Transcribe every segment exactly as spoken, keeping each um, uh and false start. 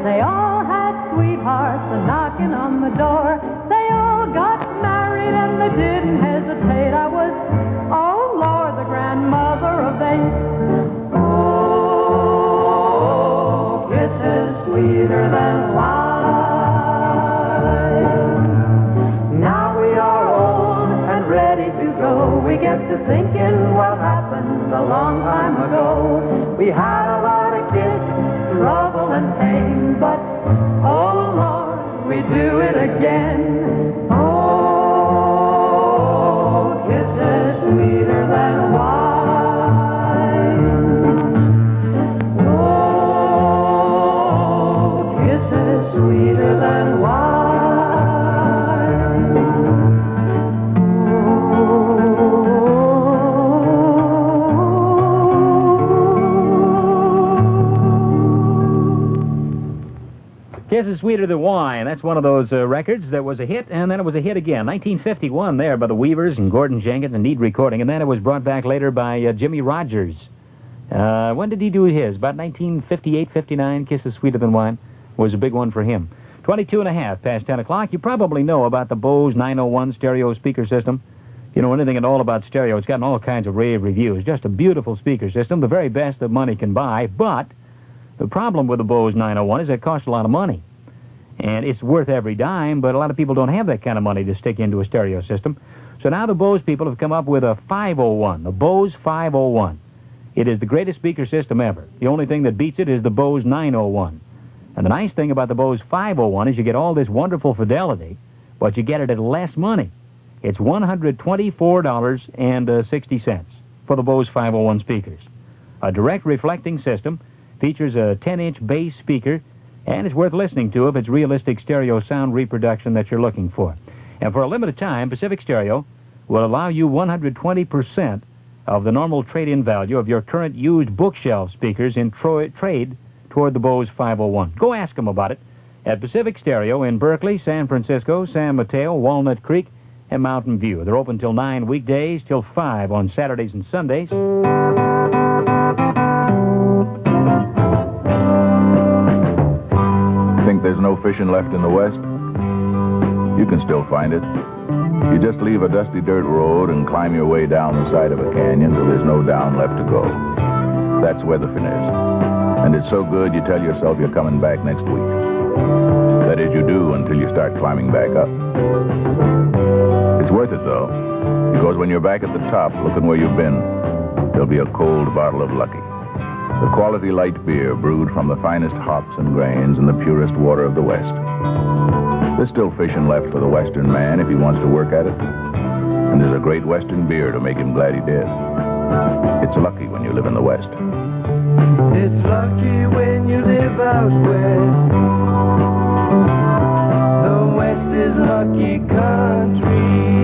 They all had sweethearts a knocking on the door. They all got married and they didn't hesitate. I was, oh Lord, the grandmother of eight. Oh, kisses sweeter than wine. Now we are old and ready to go. We get to thinking what happened a long time ago. We had a lot of kids, trouble and pain, but oh Lord, we do it again. Oh, kisses sweeter than wine. Oh, kisses sweeter than wine. Kisses Sweeter Than Wine. That's one of those uh, records that was a hit, and then it was a hit again. nineteen fifty-one there by the Weavers and Gordon Jenkins and Need Recording, and then it was brought back later by uh, Jimmy Rogers. Uh, when did he do his? About nineteen fifty-eight, fifty-nine. Kisses Sweeter Than Wine was a big one for him. twenty-two and a half past ten o'clock. You probably know about the Bose nine oh one stereo speaker system. If you know anything at all about stereo, it's gotten all kinds of rave reviews. Just a beautiful speaker system, the very best that money can buy, but the problem with the Bose nine oh one is it costs a lot of money. And it's worth every dime, but a lot of people don't have that kind of money to stick into a stereo system. So now the Bose people have come up with a five oh one, the Bose five oh one. It is the greatest speaker system ever. The only thing that beats it is the Bose nine oh one. And the nice thing about the Bose five oh one is you get all this wonderful fidelity, but you get it at less money. It's one hundred twenty-four dollars and sixty cents for the Bose five oh one speakers. A direct reflecting system, features a ten-inch bass speaker, and it's worth listening to if it's realistic stereo sound reproduction that you're looking for. And for a limited time, Pacific Stereo will allow you one hundred twenty percent of the normal trade-in value of your current used bookshelf speakers in tro- trade toward the Bose five oh one. Go ask them about it at Pacific Stereo in Berkeley, San Francisco, San Mateo, Walnut Creek, and Mountain View. They're open till nine weekdays, till five on Saturdays and Sundays. Think there's no fishing left in the West? You can still find it. You just leave a dusty dirt road and climb your way down the side of a canyon till there's no down left to go. That's where the fin is. And it's so good you tell yourself you're coming back next week. That is, you do until you start climbing back up. It's worth it, though, because when you're back at the top looking where you've been, there'll be a cold bottle of Lucky. The quality light beer brewed from the finest hops and grains and the purest water of the West. There's still fishing left for the Western man if he wants to work at it. And there's a great Western beer to make him glad he did. It's lucky when you live in the West. It's lucky when you live out west. The West is lucky country.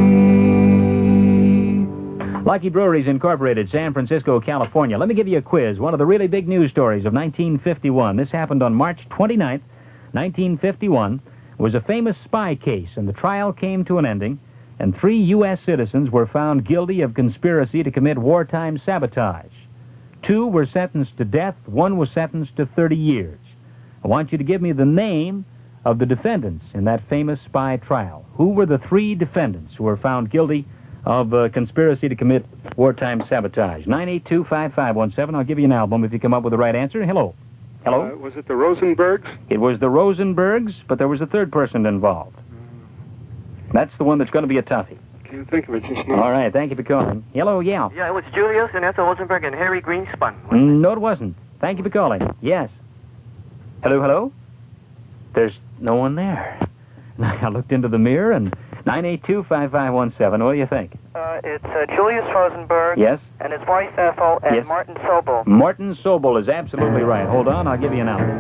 Lucky Breweries Incorporated, San Francisco, California. Let me give you a quiz. One of the really big news stories of nineteen fifty-one. This happened on March twenty-ninth, nineteen fifty-one. It was a famous spy case, and the trial came to an ending, and three U S citizens were found guilty of conspiracy to commit wartime sabotage. Two were sentenced to death. One was sentenced to thirty years. I want you to give me the name of the defendants in that famous spy trial. Who were the three defendants who were found guilty of uh, conspiracy to commit wartime sabotage? nine eight two, five five one seven. I'll give you an album if you come up with the right answer. Hello. Hello? Uh, was it the Rosenbergs? It was the Rosenbergs, but there was a third person involved. That's the one that's going to be a toughie. Can't think of it just now. All right, thank you for calling. Hello, yeah. Yeah, it was Julius and Ethel Rosenberg and Harry Greenspun. Mm, no, it wasn't. Thank you for calling. Yes. Hello, hello? There's no one there. I looked into the mirror, and nine eight two, five five one seven. What do you think? Uh, it's uh, Julius Rosenberg. Yes? And his wife Ethel and Yes. Martin Sobel. Martin Sobel is absolutely right. Hold on, I'll give you an album.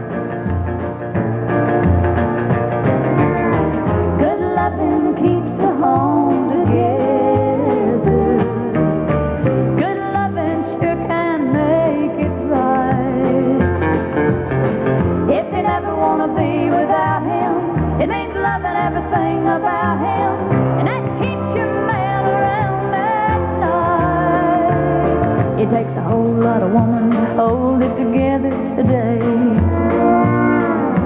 Good loving keeps the home together. Good loving sure can make it right. If you never want to be without him, it means loving everything about him, and that keeps your man around at night. It takes a whole lot of woman to hold it together today.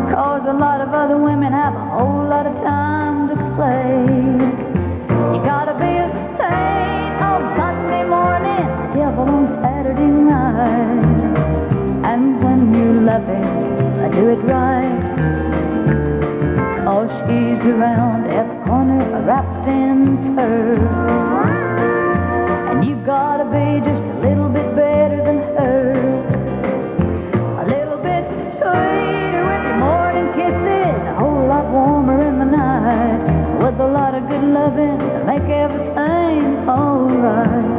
moved around at the corner wrapped in fur. And you gotta be just a little bit better than her. A little bit sweeter with your morning kisses, a whole lot warmer in the night, with a lot of good loving to make everything alright.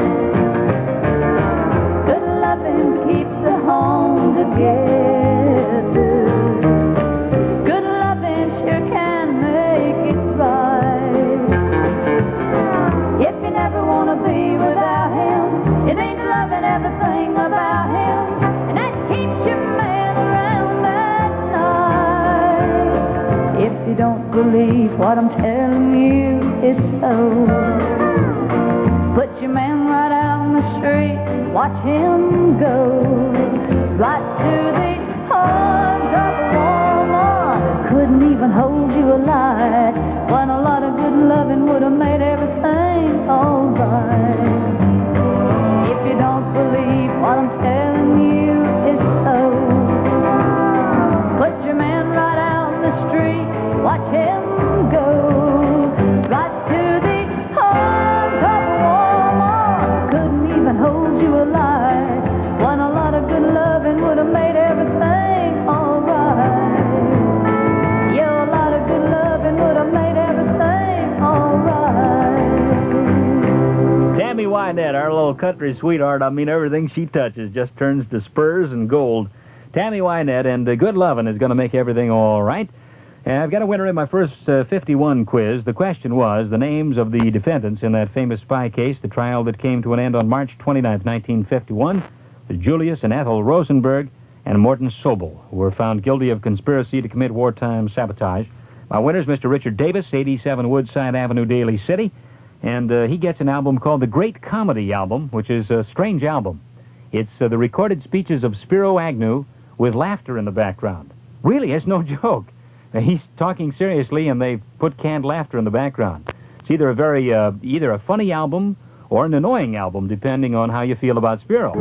Good loving keeps the home together. Good loving sure can make it right. If you never want to be without him, it ain't loving everything about him, and that keeps your man around at night. If you don't believe what I'm telling you is so, put your man right out in the street, watch him go, right to the arms of a woman who couldn't even hold you alive, when a lot of good loving would have made everything alright. If you don't believe what I'm telling you is so, put your man right out in the street, watch him go, right to the arms of a woman who couldn't even hold you alive, when a lot of good loving would have made everything alright. Yeah, a lot of good loving would have made everything alright. Tammy Wynette, our little country sweetheart. I mean, everything she touches just turns to spurs and gold. Tammy Wynette, and uh, good loving is going to make everything all right. And I've got a winner in my first uh, fifty-one quiz. The question was the names of the defendants in that famous spy case, the trial that came to an end on March twenty-ninth, nineteen fifty-one. Julius and Ethel Rosenberg and Morton Sobel, who were found guilty of conspiracy to commit wartime sabotage. My winner's Mister Richard Davis, eighty-seven Woodside Avenue, Daly City. And uh, he gets an album called The Great Comedy Album, which is a strange album. It's uh, the recorded speeches of Spiro Agnew with laughter in the background. Really, it's no joke. He's talking seriously, and they put canned laughter in the background. It's either a very, uh, either a funny album or an annoying album, depending on how you feel about Spiro.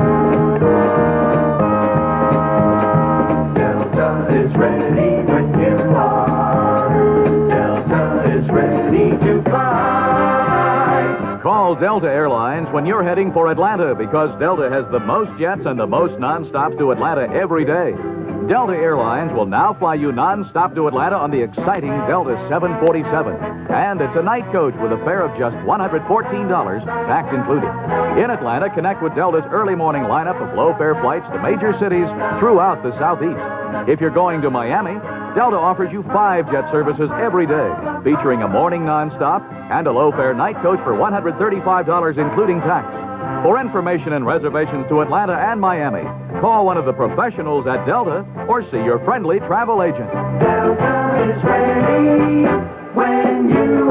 Delta is ready when you are. Delta is ready to fly. Call Delta Airlines when you're heading for Atlanta, because Delta has the most jets and the most nonstops to Atlanta every day. Delta Airlines will now fly you non-stop to Atlanta on the exciting Delta seven forty-seven. And it's a night coach with a fare of just one hundred fourteen dollars, tax included. In Atlanta, connect with Delta's early morning lineup of low-fare flights to major cities throughout the Southeast. If you're going to Miami, Delta offers you five jet services every day, featuring a morning non-stop and a low-fare night coach for one hundred thirty-five dollars, including tax. For information and reservations to Atlanta and Miami, call one of the professionals at Delta or see your friendly travel agent. Delta is ready when you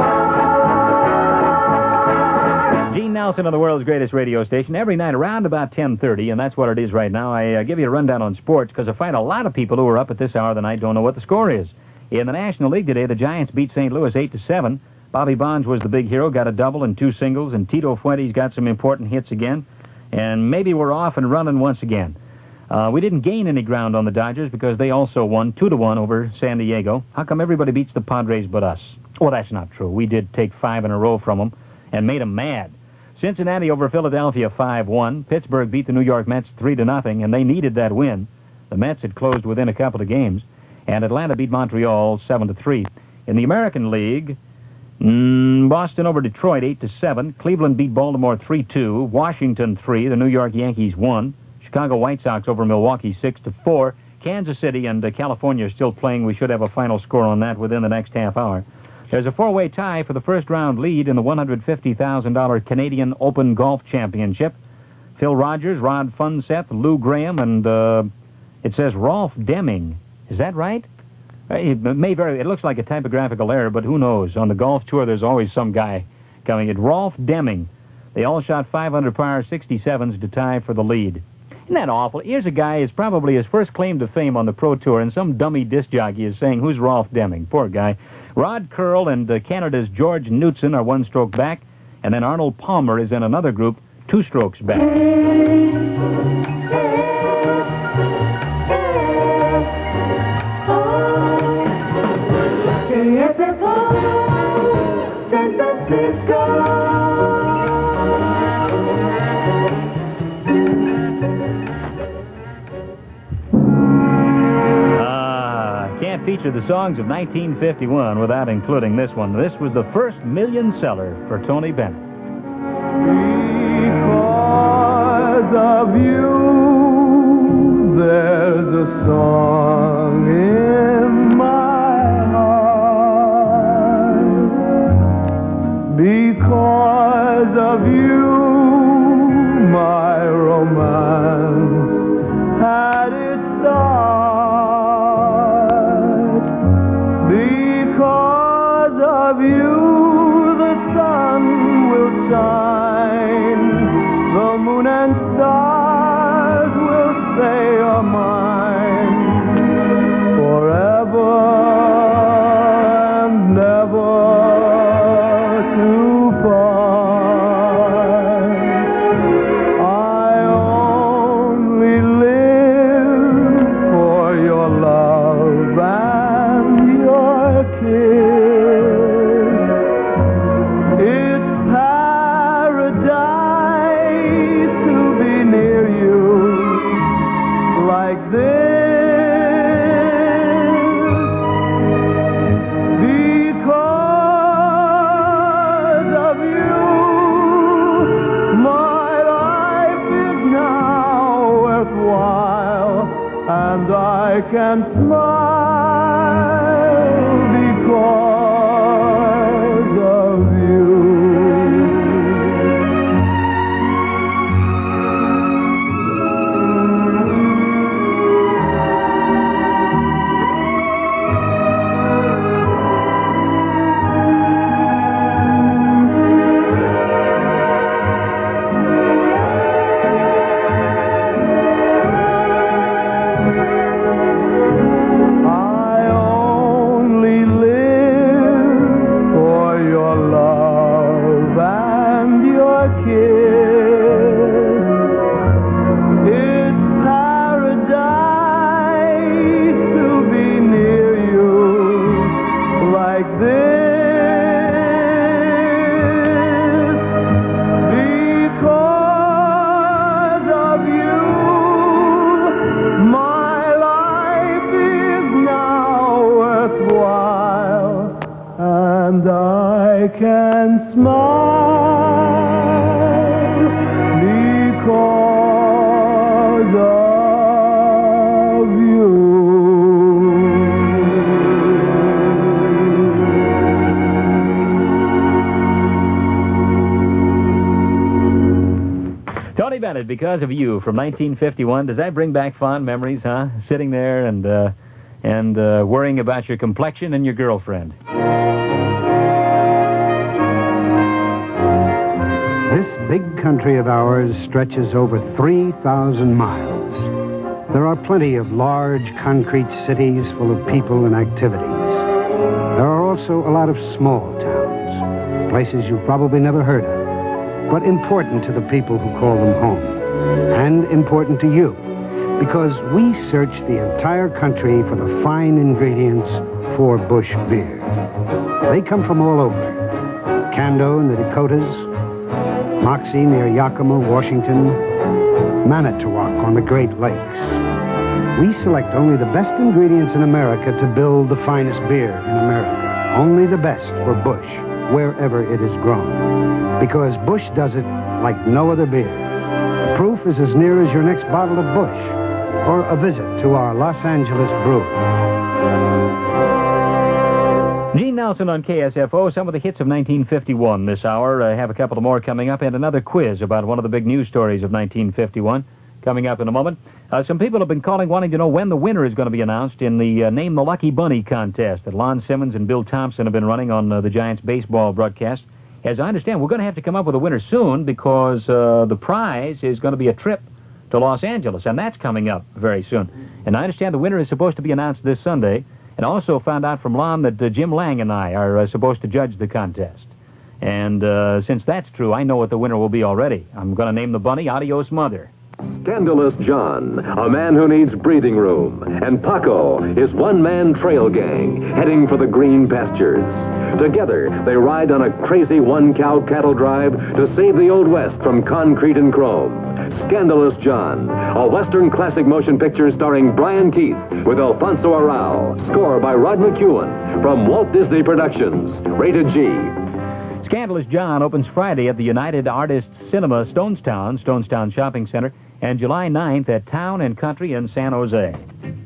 are. Gene Nelson on the world's greatest radio station every night around about ten thirty, and that's what it is right now. I uh, give you a rundown on sports because I find a lot of people who are up at this hour of the night don't know what the score is. In the National League today, the Giants beat Saint Louis eight to seven. Bobby Bonds was the big hero, got a double and two singles, and Tito Fuentes got some important hits again. And maybe we're off and running once again. Uh, we didn't gain any ground on the Dodgers because they also won two to one over San Diego. How come everybody beats the Padres but us? Well, that's not true. We did take five in a row from them and made them mad. Cincinnati over Philadelphia five one. Pittsburgh beat the New York Mets three to nothing, and they needed that win. The Mets had closed within a couple of games. And Atlanta beat Montreal seven to three. In the American League, mm, Boston over Detroit eight to seven. Cleveland beat Baltimore three two. Washington three. The New York Yankees won. Chicago White Sox over Milwaukee six to four. Kansas City and uh, California are still playing. We should have a final score on that within the next half hour. There's a four-way tie for the first-round lead in the one hundred fifty thousand dollars Canadian Open Golf Championship. Phil Rogers, Rod Funseth, Lou Graham, and uh, it says Rolf Deming. Is that right? It may very. It looks like a typographical error, but who knows? On the golf tour, there's always some guy coming. It Rolf Deming. They all shot five under par sixty-sevens to tie for the lead. Isn't that awful? Here's a guy, is probably his first claim to fame on the Pro Tour, and some dummy disc jockey is saying, who's Rolf Deming? Poor guy. Rod Curl and uh, Canada's George Knudsen are one stroke back, and then Arnold Palmer is in another group, two strokes back. Yes, it's feature the songs of nineteen fifty-one without including this one. This was the first million seller for Tony Bennett. Because of you, there's a song in my heart. Because of you, my romance had its start. Because of you, the sun will shine, the moon and stars will say you're mine, forever and never to part. I only live for your love and your kiss. It's paradise to be near you like this. Because of you, my life is now worthwhile, and I can smile because of you. I only live for your love and your kiss. It's paradise to be near you like this. Because of you, my life is now worthwhile, and I can smile because of you. Tony Bennett, Because of You, from nineteen fifty-one. Does that bring back fond memories, huh? Sitting there and uh, and uh, worrying about your complexion and your girlfriend. This big country of ours stretches over three thousand miles. There are plenty of large concrete cities full of people and activities. There are also a lot of small towns, places you've probably never heard of, but important to the people who call them home, and important to you, because we search the entire country for the fine ingredients for Busch beer. They come from all over. Cando in the Dakotas, Moxie near Yakima, Washington, Manitowoc on the Great Lakes. We select only the best ingredients in America to build the finest beer in America. Only the best for Busch, wherever it is grown. Because Busch does it like no other beer. Proof is as near as your next bottle of Busch, or a visit to our Los Angeles brewery. Gene Nelson on K S F O, some of the hits of nineteen fifty-one this hour. I have a couple more coming up, and another quiz about one of the big news stories of nineteen fifty-one coming up in a moment. Uh, some people have been calling wanting to know when the winner is going to be announced in the uh, Name the Lucky Bunny contest that Lon Simmons and Bill Thompson have been running on uh, the Giants baseball broadcast. As I understand, we're going to have to come up with a winner soon because uh, the prize is going to be a trip to Los Angeles, and that's coming up very soon. And I understand the winner is supposed to be announced this Sunday, and also found out from Lon that uh, Jim Lang and I are uh, supposed to judge the contest. And uh, since that's true, I know what the winner will be already. I'm going to name the bunny Adios Mother. Scandalous John, a man who needs breathing room, and Paco, his one-man trail gang, heading for the green pastures. Together, they ride on a crazy one-cow cattle drive to save the Old West from concrete and chrome. Scandalous John, a Western classic motion picture starring Brian Keith with Alfonso Arau. Score by Rod McEwen from Walt Disney Productions. Rated G. Scandalous John opens Friday at the United Artists Cinema, Stonestown, Stonestown Shopping Center, and July ninth at Town and Country in San Jose.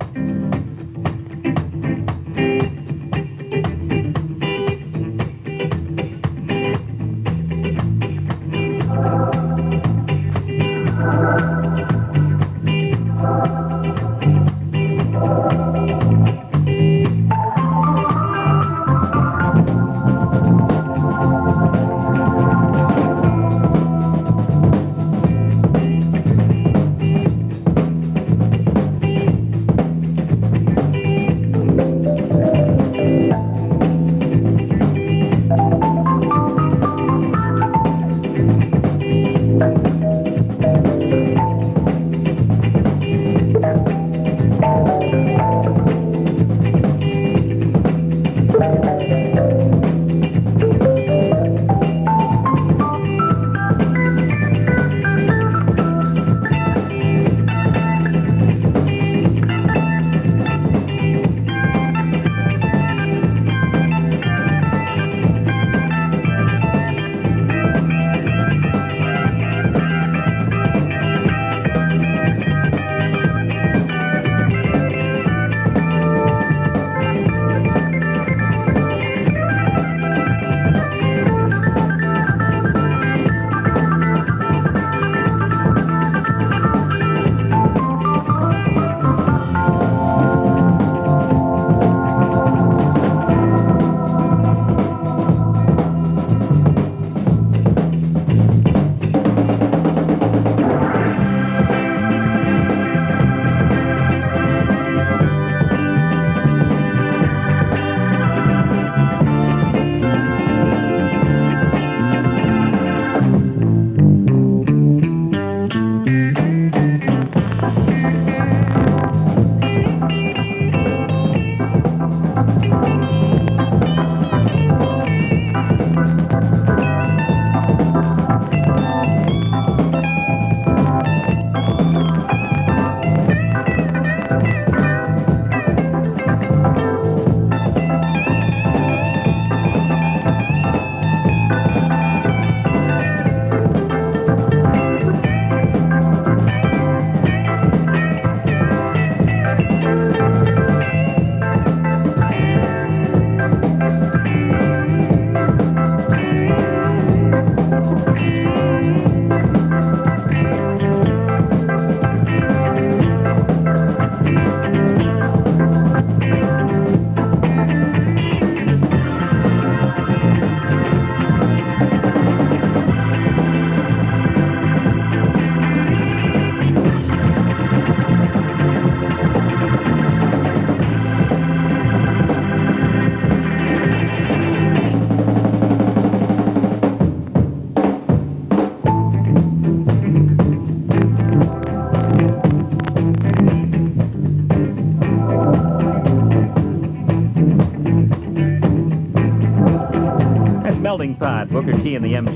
Melting Pot, Booker T and the M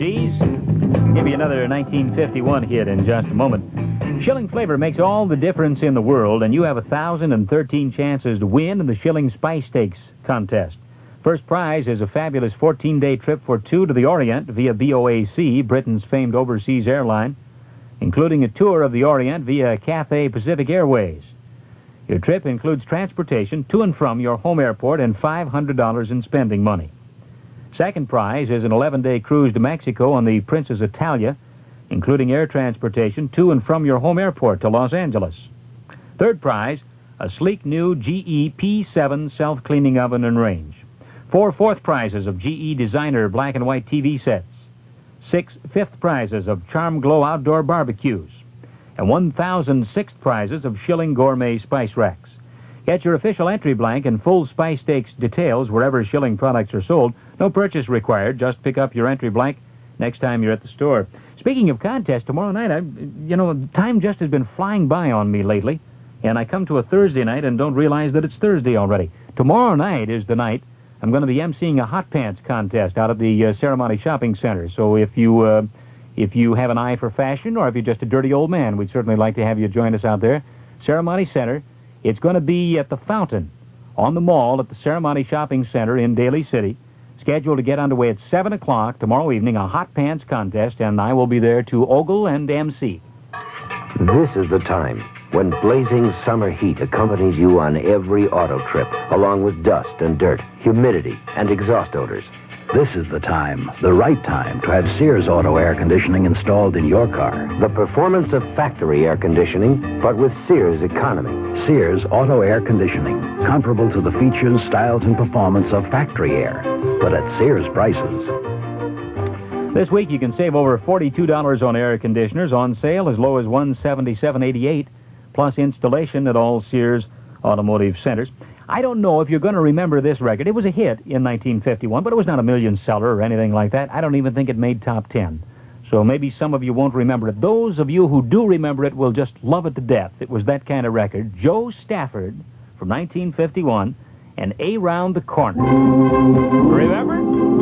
Gs. Give you another nineteen fifty-one hit in just a moment. Shilling Flavor makes all the difference in the world, and you have one thousand thirteen chances to win in the Shilling Spice Stakes contest. First prize is a fabulous fourteen-day trip for two to the Orient via B O A C, Britain's famed overseas airline, including a tour of the Orient via Cathay Pacific Airways. Your trip includes transportation to and from your home airport and five hundred dollars in spending money. Second prize is an eleven-day cruise to Mexico on the Princess Italia, including air transportation to and from your home airport to Los Angeles. Third prize, a sleek new G E P seven self-cleaning oven and range. Four fourth prizes of G E designer black and white T V sets. Six fifth prizes of Charm Glow outdoor barbecues. And one thousand sixth prizes of Shilling Gourmet spice racks. Get your official entry blank and full Spice Stakes details wherever Shilling products are sold. No purchase required. Just pick up your entry blank next time you're at the store. Speaking of contests, tomorrow night, I, you know, time just has been flying by on me lately, and I come to a Thursday night and don't realize that it's Thursday already. Tomorrow night is the night I'm going to be emceeing a hot pants contest out at the uh, Ceremony Shopping Center. So if you uh, If you have an eye for fashion, or if you're just a dirty old man, we'd certainly like to have you join us out there. Ceremony Center. It's going to be at the Fountain on the mall at the Ceremony Shopping Center in Daly City. Scheduled to get underway at seven o'clock tomorrow evening, a hot pants contest, and I will be there to ogle and M C. This is the time when blazing summer heat accompanies you on every auto trip, along with dust and dirt, humidity, and exhaust odors. This is the time, the right time, to have Sears Auto Air Conditioning installed in your car. The performance of factory air conditioning, but with Sears economy. Sears Auto Air Conditioning, comparable to the features, styles, and performance of factory air, but at Sears prices. This week you can save over forty-two dollars on air conditioners, on sale as low as one hundred seventy-seven dollars and eighty-eight cents, plus installation at all Sears automotive centers. I don't know if you're going to remember this record. It was a hit in nineteen fifty-one, but it was not a million seller or anything like that. I don't even think it made top ten. So maybe some of you won't remember it. Those of you who do remember it will just love it to death. It was that kind of record. Joe Stafford from nineteen fifty-one and Around the Corner. Remember?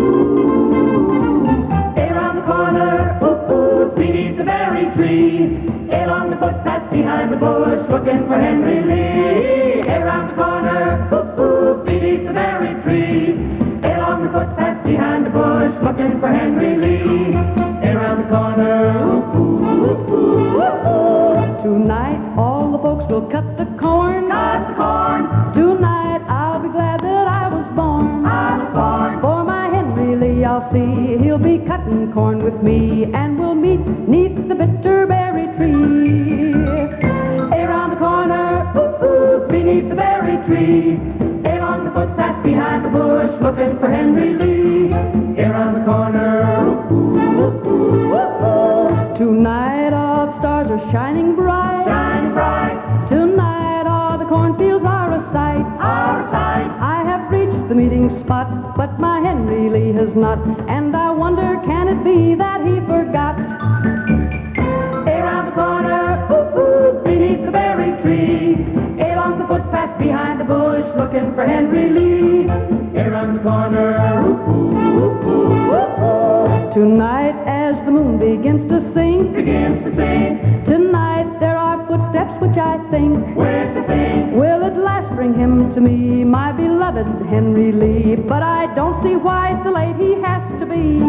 Around the corner, ooh, ooh, beneath the berry tree. Along the footpath behind the bush, looking for Henry Lee. Around the corner, ooh, ooh, beneath the berry tree. Along the footpath behind the bush, looking for Henry Lee. Around the corner, ooh, ooh, ooh, ooh, ooh. Tonight, all the folks will cut the corn. Cut the corn. Tonight, I'll be glad that I was born. I was born. For my Henry Lee, I'll see he'll be cutting corn with me, and we'll meet neath the bitterberry tree. Around the corner, ooh, ooh, beneath the berry tree. Along the footpath behind the bush, looking for Henry Lee. Around the corner, ooh, ooh, ooh, ooh, ooh. Tonight all the stars are shining bright. Shining bright. Tonight all the cornfields are a sight. Are a sight. I have reached the meeting spot, but my Henry Lee has not. And I wonder, can it be that he forgot? Around the corner, ooh, ooh, beneath the berry tree. Along the footpath behind the bush, looking for Henry Lee. Around the corner, ooh, ooh, ooh, ooh, ooh, ooh. Tonight, as the moon begins to sink, begins to sink. Tonight there are footsteps which I think, where to think, will at last bring him to me, my beloved Henry Lee. But I don't see why so late he has to be.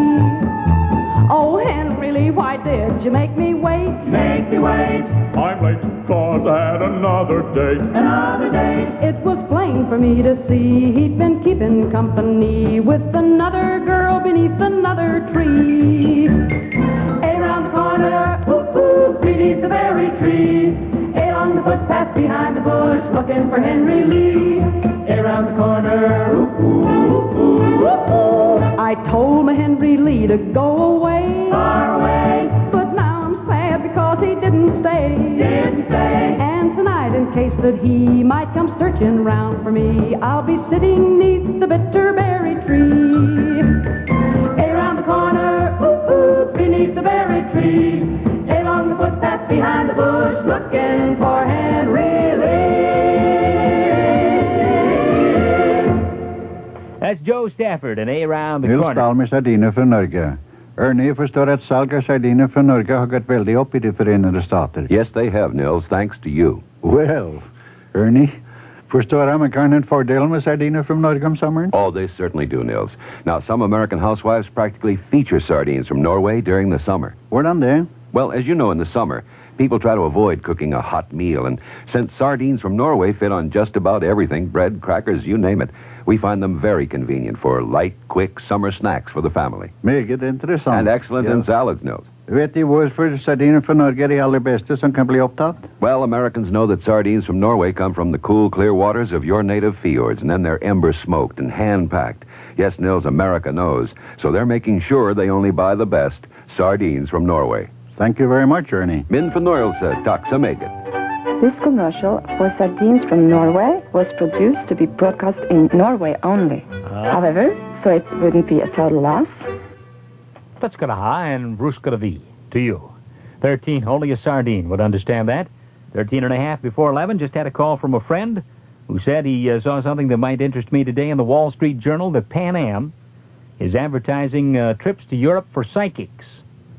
Oh, Henry Lee, why did you make me wait? Make me wait. I'm late because I had another date. Another date. It was plain for me to see he'd been keeping company with another girl beneath another tree. Around the corner, ooh, ooh, beneath the berry tree. Along the footpath behind the bush, looking for Henry Lee. Around the corner, ooh, ooh, ooh, ooh, ooh. I told my Henry Lee to go away, far away. But now I'm sad because he didn't stay. Didn't stay. And tonight, in case that he might come searching round for me, I'll be sitting neath the bitterberry tree. Around the corner, ooh, ooh, beneath the berry tree. Along the footpath behind the bush, looking for Henry Lee. That's Joe Stafford and Around the Nils Corner. Dahl med sardiner från Norge. Ernie, jag förstår att salg av sardiner från Norge har gått väldigt upp i de Förenade Stater. Yes, they have, Nils, thanks to you. Well, Ernie, förstår amerikanen fördelen med sardiner från Norge om sommaren? Oh, they certainly do, Nils. Now, some American housewives practically feature sardines from Norway during the summer. Hvordan det? Well, as you know, in the summer, people try to avoid cooking a hot meal, and since sardines from Norway fit on just about everything, bread, crackers, you name it, we find them very convenient for light, quick summer snacks for the family. Mycket intressant. And excellent Ja. in salads, Nils. Vet de varför sardiner från Norge är de allra bästa som kan bli upptatt? Well, Americans know that sardines from Norway come from the cool, clear waters of your native fjords, and then they're ember-smoked and hand-packed. Yes, Nils, America knows. So they're making sure they only buy the best sardines from Norway. Thank you very much, Ernie. Min från Norge, tack så mycket. This commercial for sardines from Norway was produced to be broadcast in Norway only. Uh. However, so it wouldn't be a total loss. Tutskaraha and Bruskaravi to you. Thirteen, only a sardine would understand that. Thirteen and a half before eleven, just had a call from a friend who said he uh, saw something that might interest me today in the Wall Street Journal, that Pan Am is advertising uh, trips to Europe for psychics.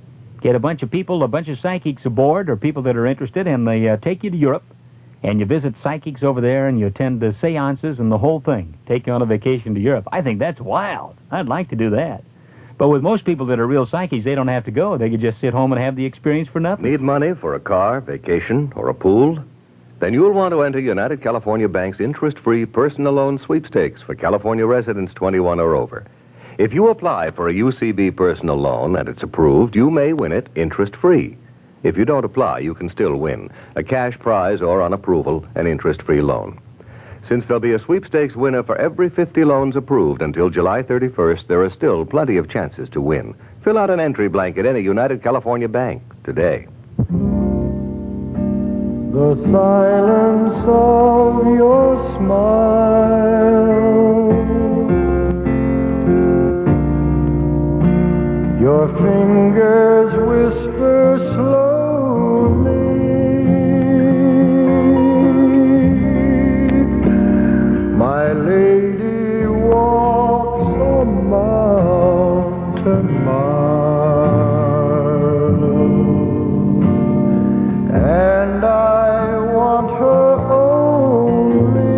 Get a bunch of people, a bunch of psychics aboard, or people that are interested, and they uh, take you to Europe, and you visit psychics over there, and you attend the seances and the whole thing. Take you on a vacation to Europe. I think that's wild. I'd like to do that. But with most people that are real psychics, they don't have to go. They could just sit home and have the experience for nothing. Need money for a car, vacation, or a pool? Then you'll want to enter United California Bank's interest-free personal loan sweepstakes for California residents twenty-one or over. If you apply for a U C B personal loan and it's approved, you may win it interest-free. If you don't apply, you can still win a cash prize or, on approval, an interest-free loan. Since there'll be a sweepstakes winner for every fifty loans approved until July thirty-first, there are still plenty of chances to win. Fill out an entry blank at any United California Bank today. The silence of your smile, your fingers whisper slowly, my lady walks a mountain mile, and I want her only,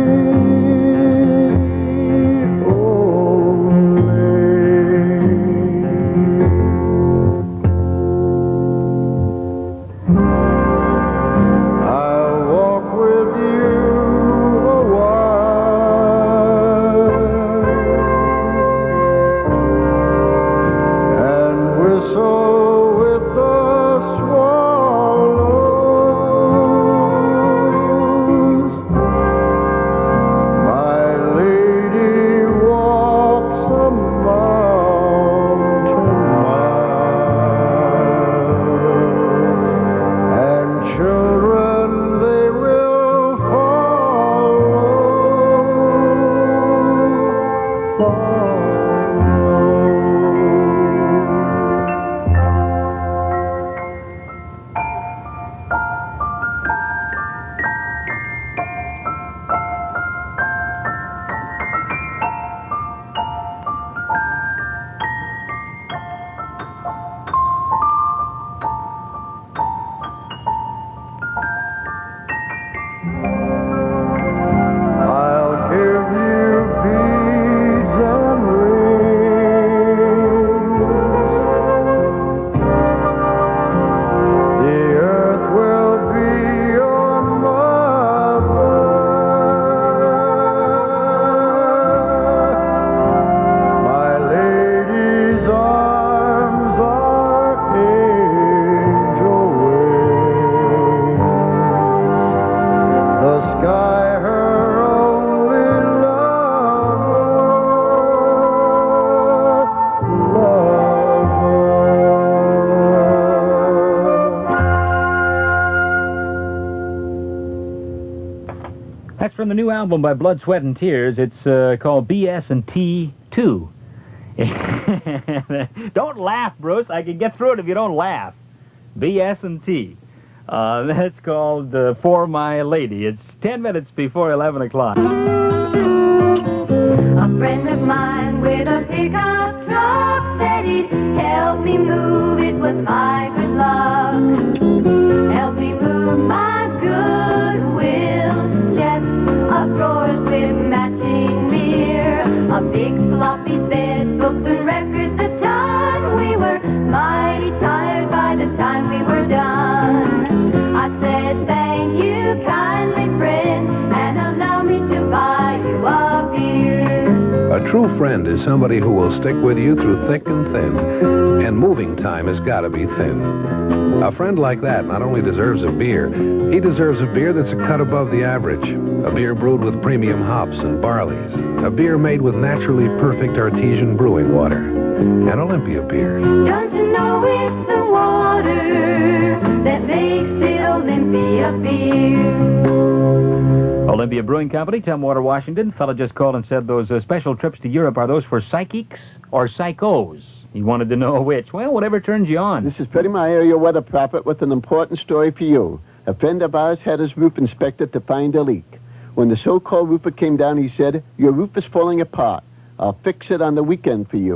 only. I'll walk with you a while and whistle with the swallows. My lady walks a mountain mile, and children they will follow, follow. I'll give you beads and rings. The earth will be your mother. My lady's arms are angel wings. The sky her only That's from the new album by Blood, Sweat, and Tears. It's uh, called B S and T two. Don't laugh, Bruce. I can get through it if you don't laugh. B S and T. Uh, that's called uh, For My Lady. It's ten minutes before eleven o'clock. A friend of mine with a pickup truck said he'd help me move. It was my good luck. Help me move my goodwill. Chest of drawers with matching mirror. A big floppy bed, books and records a ton. We were mighty tired by the time we were done. I said, thank you kindly, friend, and allow me to buy you a beer. A true friend is somebody who will stick with you through thick and thin. And moving time has got to be thin. A friend like that not only deserves a beer, he deserves a beer that's a cut above the average. A beer brewed with premium hops and barleys. A beer made with naturally perfect artesian brewing water. An Olympia beer. Don't you know it's the water that makes it Olympia beer? Olympia Brewing Company, Tumwater, Washington. Fella just called and said those uh, special trips to Europe, are those for psychics or psychos? He wanted to know which. Well, whatever turns you on. This is Freddie Meyer, your weather prophet, with an important story for you. A friend of ours had his roof inspected to find a leak. When the so-called roofer came down, he said, your roof is falling apart. I'll fix it on the weekend for you.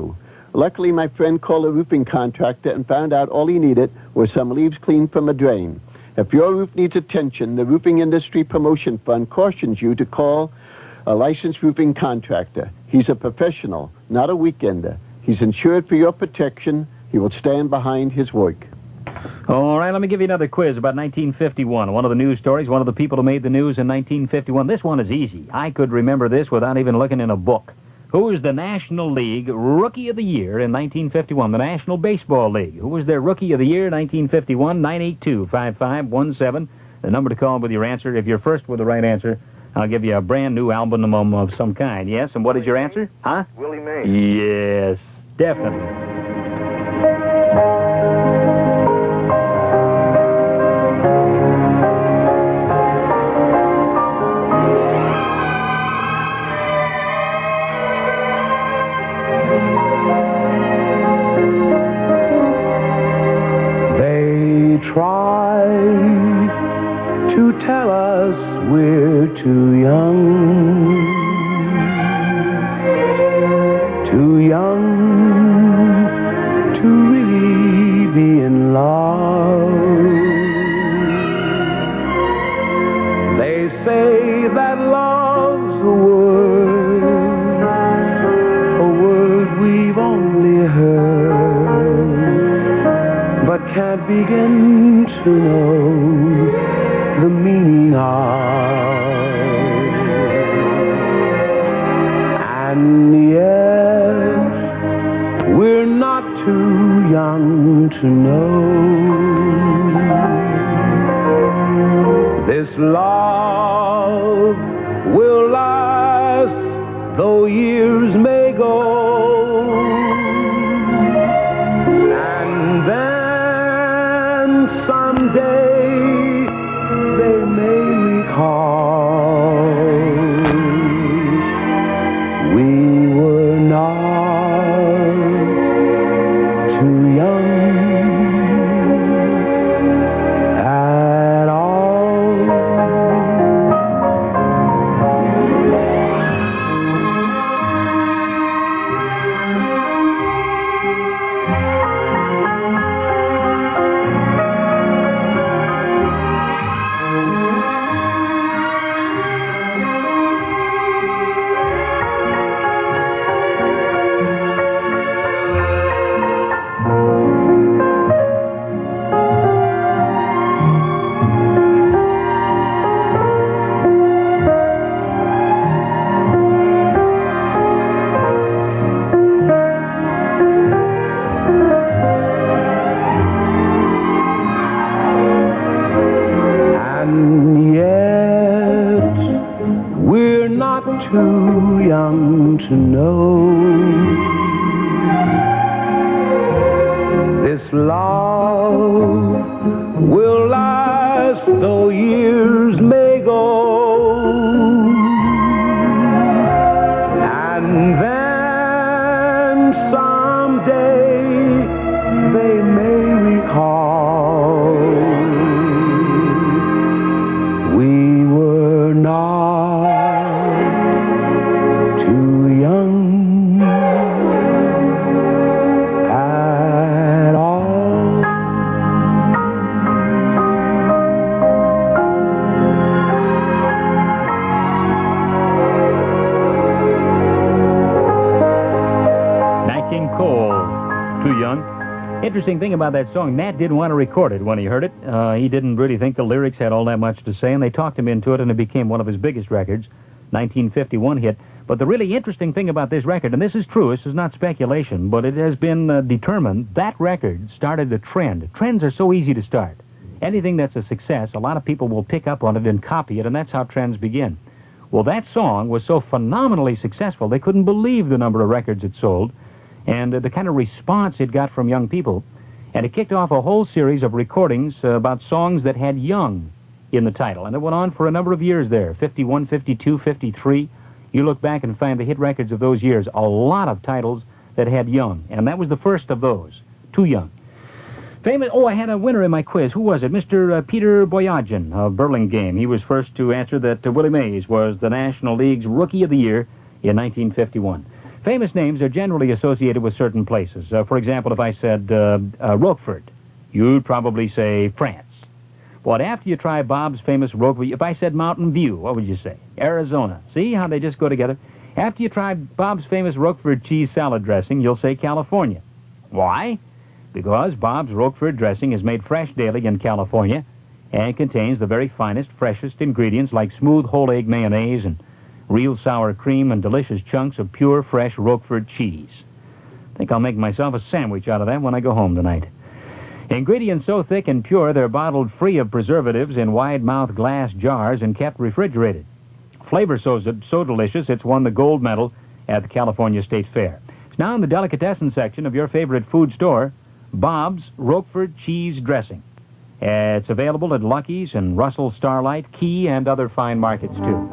Luckily, my friend called a roofing contractor and found out all he needed was some leaves cleaned from a drain. If your roof needs attention, the Roofing Industry Promotion Fund cautions you to call a licensed roofing contractor. He's a professional, not a weekender. He's insured for your protection. He will stand behind his work. All right, let me give you another quiz about nineteen fifty-one. One of the news stories, one of the people who made the news in nineteen fifty-one. This one is easy. I could remember this without even looking in a book. Who was the National League Rookie of the Year in nineteen fifty-one? The National Baseball League. Who was their Rookie of the Year in nineteen fifty-one? nine eight two, five five one seven. The number to call with your answer. If you're first with the right answer, I'll give you a brand new album of some kind. Yes, and what is your answer? Huh? Willie Mays. Yes, definitely. Try to tell us we're too young, too young to really be in love. They say that love's a word, a word we've only heard, but can't begin to know the meaning of. And yet we're not too young to know this love will last though years may go. And then someday they may recall we were not too young at all. Too young to know this love will last though years may go. And then someday they may recall we were not at all. Nat King Cole, Too Young. Interesting thing about that song, Nat didn't want to record it when he heard it. Uh, he didn't really think the lyrics had all that much to say, and they talked him into it, and it became one of his biggest records, nineteen fifty-one hit. But the really interesting thing about this record, and this is true, this is not speculation, but it has been uh, determined, that record started a trend. Trends are so easy to start. Anything that's a success, a lot of people will pick up on it and copy it, and that's how trends begin. Well, that song was so phenomenally successful, they couldn't believe the number of records it sold, and uh, the kind of response it got from young people. And it kicked off a whole series of recordings uh, about songs that had young in the title. And it went on for a number of years there, fifty-one, fifty-two, fifty-three. You look back and find the hit records of those years, a lot of titles that had young. And that was the first of those, Too Young. Famous, oh, I had a winner in my quiz. Who was it? Mister Uh, Peter Boyajian of Burlingame. He was first to answer that uh, Willie Mays was the National League's Rookie of the Year in nineteen fifty-one. Famous names are generally associated with certain places. Uh, for example, if I said uh, uh, Roquefort, you'd probably say France. But after you try Bob's famous Roquefort, if I said Mountain View, what would you say? Arizona. See how they just go together? After you try Bob's famous Roquefort cheese salad dressing, you'll say California. Why? Because Bob's Roquefort dressing is made fresh daily in California and contains the very finest, freshest ingredients like smooth whole egg mayonnaise and real sour cream and delicious chunks of pure, fresh Roquefort cheese. I think I'll make myself a sandwich out of that when I go home tonight. Ingredients so thick and pure they're bottled free of preservatives in wide-mouthed glass jars and kept refrigerated. Flavor so, so delicious it's won the gold medal at the California State Fair. It's now in the delicatessen section of your favorite food store, Bob's Roquefort Cheese Dressing. It's available at Lucky's and Russell Starlight, Key, and other fine markets, too.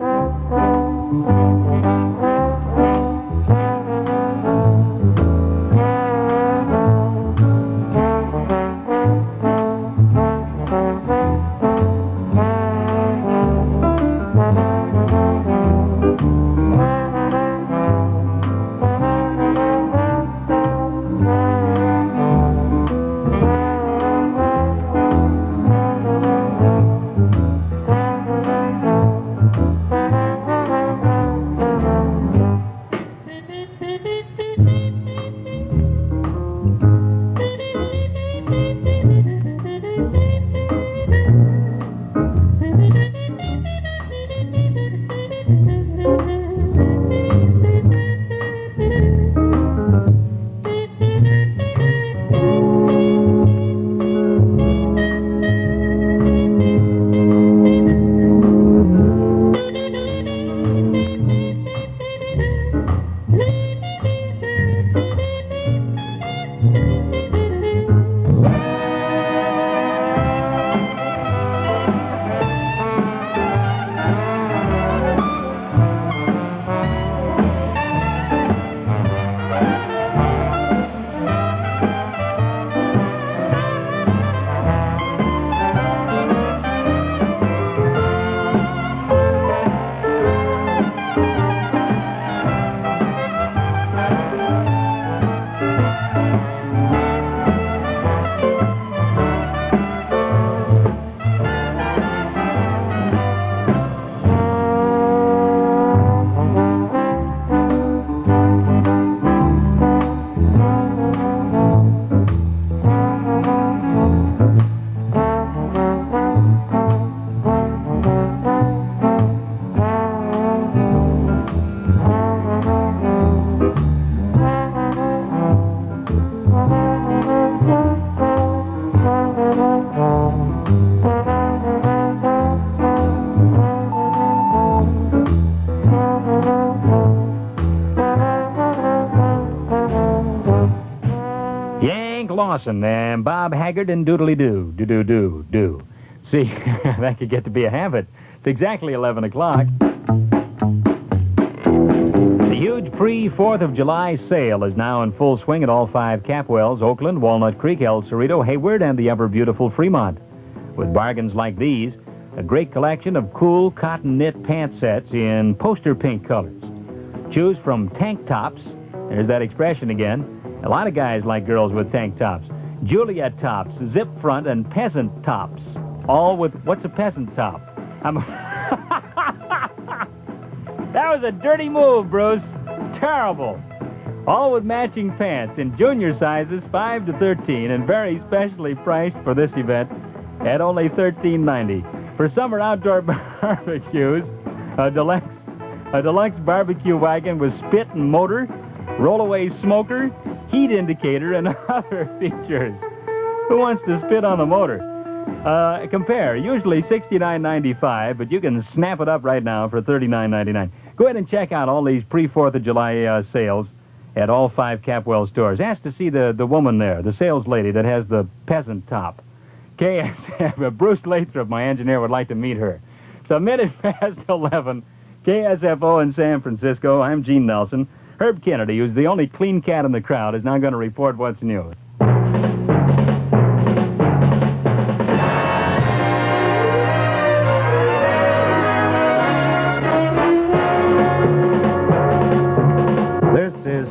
Lawson and Bob Haggard and Doodly-Doo, do-do-do-do. See, that could get to be a habit. It's exactly eleven o'clock. The huge pre-fourth of July sale is now in full swing at all five Capwells, Oakland, Walnut Creek, El Cerrito, Hayward, and the ever-beautiful Fremont. With bargains like these, a great collection of cool cotton knit pant sets in poster pink colors. Choose from tank tops, there's that expression again. A lot of guys like girls with tank tops. Juliet tops, zip front, and peasant tops. All with, what's a peasant top? I'm That was a dirty move, Bruce. Terrible. All with matching pants in junior sizes five to thirteen and very specially priced for this event at only thirteen ninety. For summer outdoor barbecues, a deluxe, a deluxe barbecue wagon with spit and motor, roll-away smoker, heat indicator, and other features. Who wants to spit on the motor? Uh, compare. Usually sixty-nine ninety-five, but you can snap it up right now for thirty-nine ninety-nine. Go ahead and check out all these pre-fourth of July uh, sales at all five Capwell stores. Ask to see the, the woman there, the sales lady that has the peasant top. K S F, Bruce Lathrop, my engineer, would like to meet her. So minute past eleven, K S F O in San Francisco. I'm Gene Nelson. Herb Kennedy, who's the only clean cat in the crowd, is now going to report what's new. This is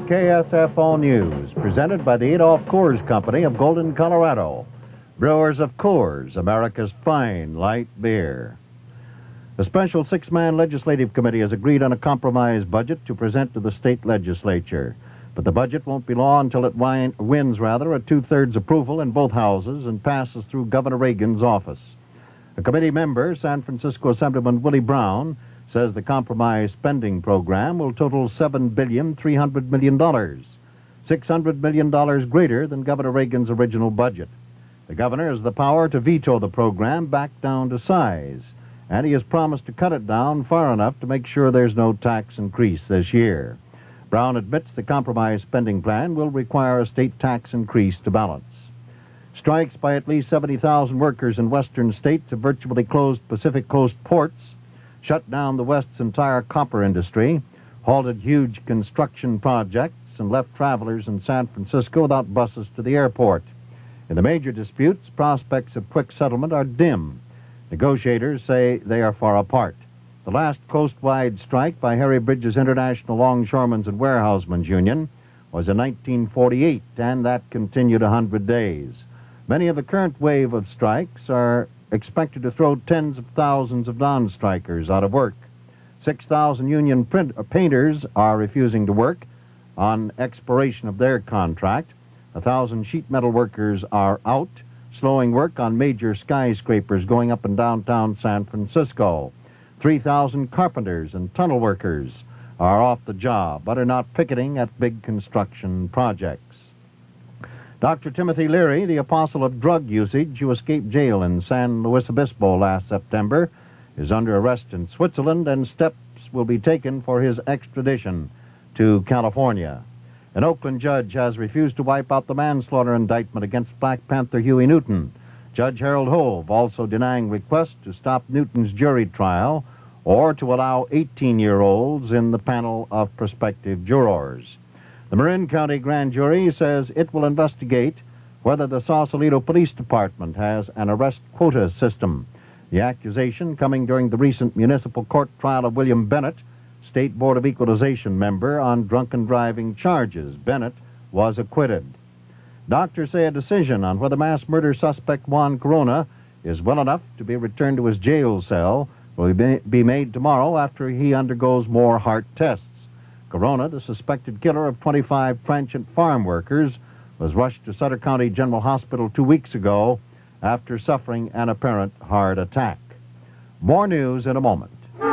S F O News, presented by the Adolph Coors Company of Golden, Colorado. Brewers of Coors, America's fine light beer. The special six-man legislative committee has agreed on a compromise budget to present to the state legislature. But the budget won't be law until it win, wins, rather, a two-thirds approval in both houses and passes through Governor Reagan's office. A committee member, San Francisco Assemblyman Willie Brown, says the compromise spending program will total seven billion three hundred million dollars, six hundred million dollars greater than Governor Reagan's original budget. The governor has the power to veto the program back down to size, and he has promised to cut it down far enough to make sure there's no tax increase this year. Brown admits the compromise spending plan will require a state tax increase to balance. Strikes by at least seventy thousand workers in western states have virtually closed Pacific Coast ports, shut down the West's entire copper industry, halted huge construction projects, and left travelers in San Francisco without buses to the airport. In the major disputes, prospects of quick settlement are dim. Negotiators say they are far apart. The last coast-wide strike by Harry Bridges International Longshoremen's and Warehousemen's Union was in nineteen forty-eight, and that continued a hundred days. Many of the current wave of strikes are expected to throw tens of thousands of non-strikers out of work. six thousand union print, uh, painters are refusing to work on expiration of their contract. one thousand sheet metal workers are out, slowing work on major skyscrapers going up in downtown San Francisco. three thousand carpenters and tunnel workers are off the job, but are not picketing at big construction projects. Doctor Timothy Leary, the apostle of drug usage who escaped jail in San Luis Obispo last September, is under arrest in Switzerland, and steps will be taken for his extradition to California. An Oakland judge has refused to wipe out the manslaughter indictment against Black Panther Huey Newton. Judge Harold Hove also denying requests to stop Newton's jury trial or to allow eighteen-year-olds in the panel of prospective jurors. The Marin County Grand Jury says it will investigate whether the Sausalito Police Department has an arrest quota system. The accusation coming during the recent municipal court trial of William Bennett, State Board of Equalization member, on drunken driving charges. Bennett was acquitted. Doctors say a decision on whether mass murder suspect Juan Corona is well enough to be returned to his jail cell will be made tomorrow after he undergoes more heart tests. Corona, the suspected killer of twenty-five transient farm workers, was rushed to Sutter County General Hospital two weeks ago after suffering an apparent heart attack. More news in a moment.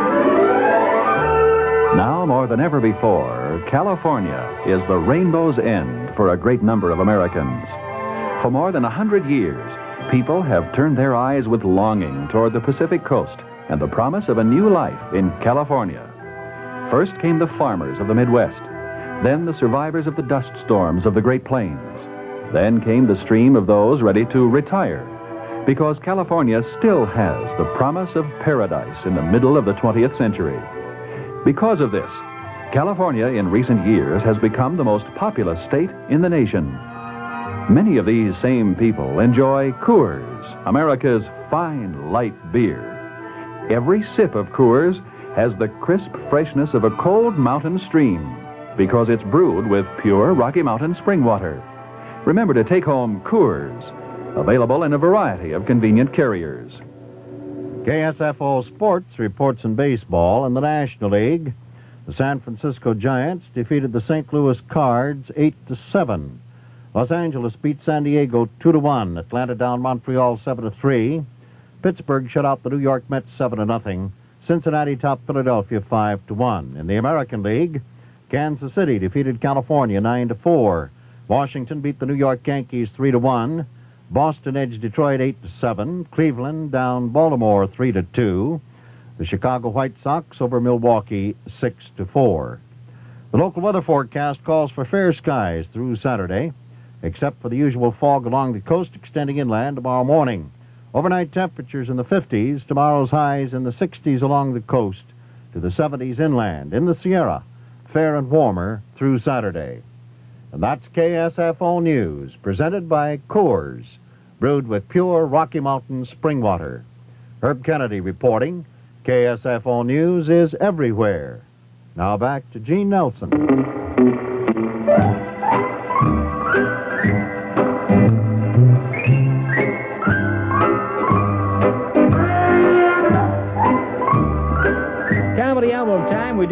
Now more than ever before, California is the rainbow's end for a great number of Americans. For more than a hundred years, people have turned their eyes with longing toward the Pacific Coast and the promise of a new life in California. First came the farmers of the Midwest, then the survivors of the dust storms of the Great Plains. Then came the stream of those ready to retire, because California still has the promise of paradise in the middle of the twentieth century. Because of this, California in recent years has become the most populous state in the nation. Many of these same people enjoy Coors, America's fine light beer. Every sip of Coors has the crisp freshness of a cold mountain stream because it's brewed with pure Rocky Mountain spring water. Remember to take home Coors, available in a variety of convenient carriers. K S F O Sports reports in baseball. In the National League, the San Francisco Giants defeated the Saint Louis Cards eight to seven. Los Angeles beat San Diego two to one. Atlanta down Montreal seven to three. Pittsburgh shut out the New York Mets seven to nothing. Cincinnati topped Philadelphia five to one. In the American League, Kansas City defeated California nine to four. Washington beat the New York Yankees three to one. Boston edged Detroit eight to seven. Cleveland down Baltimore three to two. The Chicago White Sox over Milwaukee six to four. The local weather forecast calls for fair skies through Saturday, except for the usual fog along the coast extending inland tomorrow morning. Overnight temperatures in the fifties, tomorrow's highs in the sixties along the coast to the seventies inland. In the Sierra, fair and warmer through Saturday. And that's K S F O News, presented by Coors, brewed with pure Rocky Mountain spring water. Herb Kennedy reporting. K S F O News is everywhere. Now back to Gene Nelson.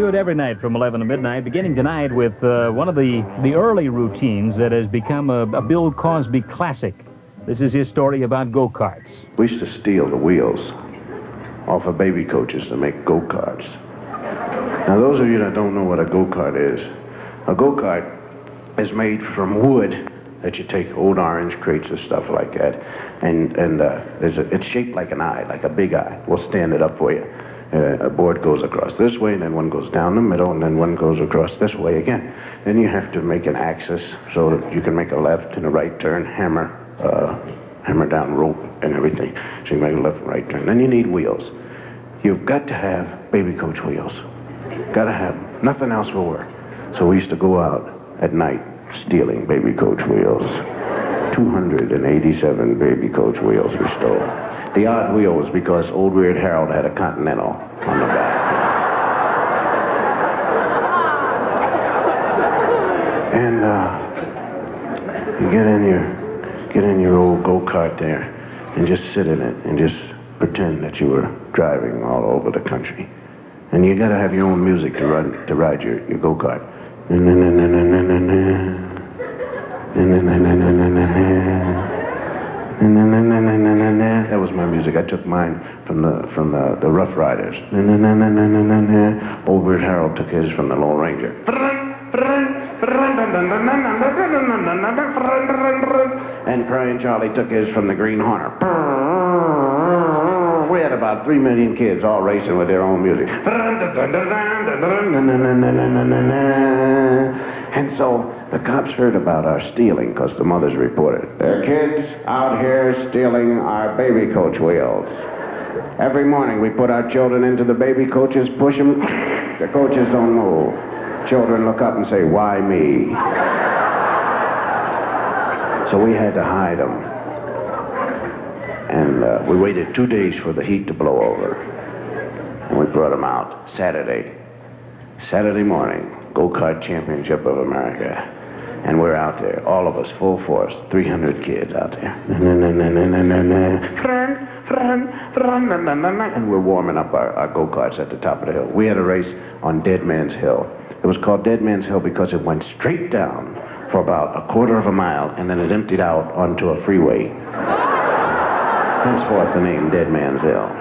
good every night from eleven to midnight, beginning tonight with uh, one of the, the early routines that has become a, a Bill Cosby classic. This is his story about go-karts. We used to steal the wheels off of baby coaches to make go-karts. Now, those of you that don't know what a go-kart is, a go-kart is made from wood that you take old orange crates or stuff like that, and, and uh, there's a, it's shaped like an eye, like a big eye. We'll stand it up for you. Uh, a board goes across this way, and then one goes down the middle, and then one goes across this way again. Then you have to make an axis so that you can make a left and a right turn, hammer, uh, hammer down rope and everything. So you make a left and right turn. Then you need wheels. You've got to have baby coach wheels. Got to have them. Nothing else will work. So we used to go out at night stealing baby coach wheels. two hundred eighty-seven baby coach wheels we stole. The odd wheel was because old Weird Harold had a Continental on the back. And uh, you get in your get in your old go-kart there and just sit in it and just pretend that you were driving all over the country. And you got to have your own music to run to ride your, your go-kart. That was my music. I took mine from the from the, the Rough Riders. Old Weird Harold took his from the Lone Ranger. And Crying Charlie took his from the Green Hornet. We had about three million kids all racing with their own music. And so the cops heard about our stealing because the mothers reported. There are kids out here stealing our baby coach wheels. Every morning we put our children into the baby coaches, push them, the coaches don't move. Children look up and say, why me? So we had to hide them. And uh, we waited two days for the heat to blow over. And we brought them out Saturday. Saturday morning, Go-Kart Championship of America. And we're out there, all of us, full force, three hundred kids out there. And we're warming up our, our go-karts at the top of the hill. We had a race on Dead Man's Hill. It was called Dead Man's Hill because it went straight down for about a quarter of a mile, and then it emptied out onto a freeway. Henceforth the name Dead Man's Hill.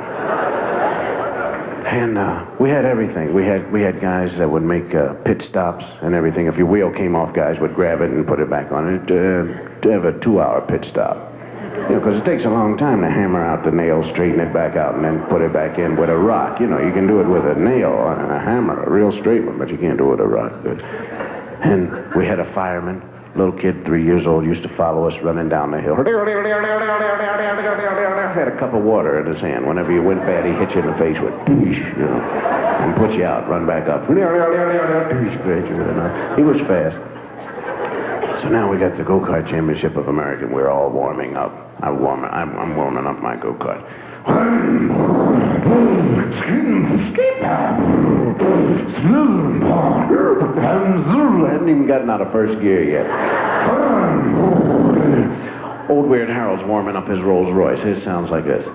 And uh, we had everything. We had we had guys that would make uh, pit stops and everything. If your wheel came off, guys would grab it and put it back on it uh, to have a two-hour pit stop. You know, because it takes a long time to hammer out the nail, straighten it back out, and then put it back in with a rock. You know, you can do it with a nail and a hammer, a real straight one, but you can't do it with a rock. And we had a fireman, little kid, three years old, used to follow us running down the hill. Had a cup of water in his hand. Whenever you went bad, he hit you in the face with, you know, and put you out, run back up. He was fast. So now we got the Go-Kart Championship of America, and we're all warming up. I'm warming, I'm, I'm warming up my go-kart. I haven't even gotten out of first gear yet. Old Weird Harold's warming up his Rolls Royce. His sounds like this.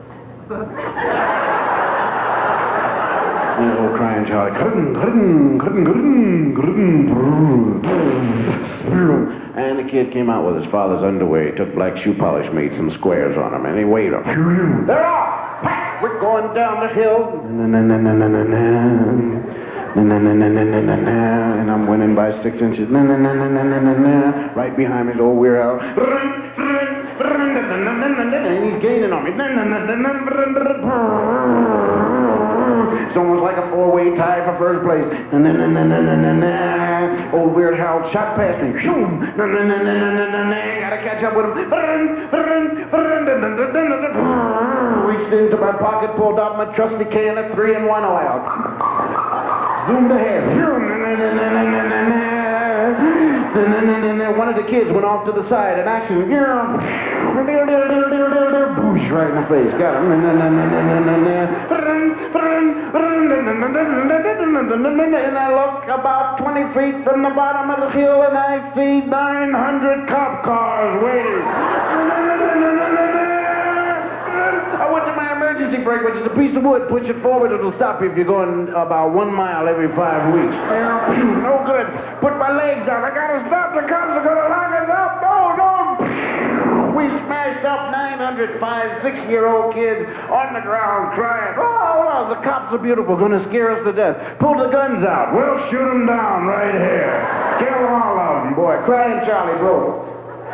You know, Crying Charlie. And the kid came out with his father's underwear. He took black shoe polish, made some squares on them, and he waved them. They're off! We're going down the hill. And I'm winning by six inches. Right behind me is Old Weird Harold. And he's gaining on me. It's almost like a four-way tie for first place. Old Weird Harold shot past me. Gotta catch up with him. Reached into my pocket, pulled out my trusty can of three in one oil. Zoomed ahead. One of the kids went off to the side in action. Boosh, right in the face. Got him. And I look about twenty feet from the bottom of the hill and I see nine hundred cop cars waiting. I went to my emergency emergency brake, which is a piece of wood. Push it forward, it'll stop you if you're going about one mile every five weeks. No good. Put my legs out. I gotta stop. The cops are gonna lock us up. No, no. We smashed up nine hundred five, six-year-old kids on the ground crying. Oh, well, the cops are beautiful, gonna scare us to death. Pull the guns out. We'll shoot them down right here. Kill all of them, boy. Crying Charlie broke.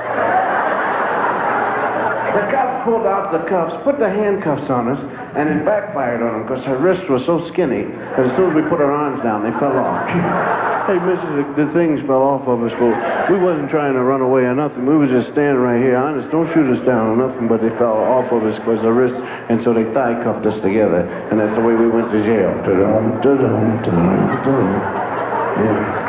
The cops pulled out the cuffs, put the handcuffs on us, and it backfired on them because her wrists were so skinny that as soon as we put our arms down, they fell off. Hey, missus, the, the things fell off of us, but we wasn't trying to run away or nothing. We was just standing right here. Honest, don't shoot us down or nothing, but they fell off of us because the wrists, and so they thigh cuffed us together, and that's the way we went to jail. Ta-dum, ta-dum, ta-dum, ta-dum. Yeah.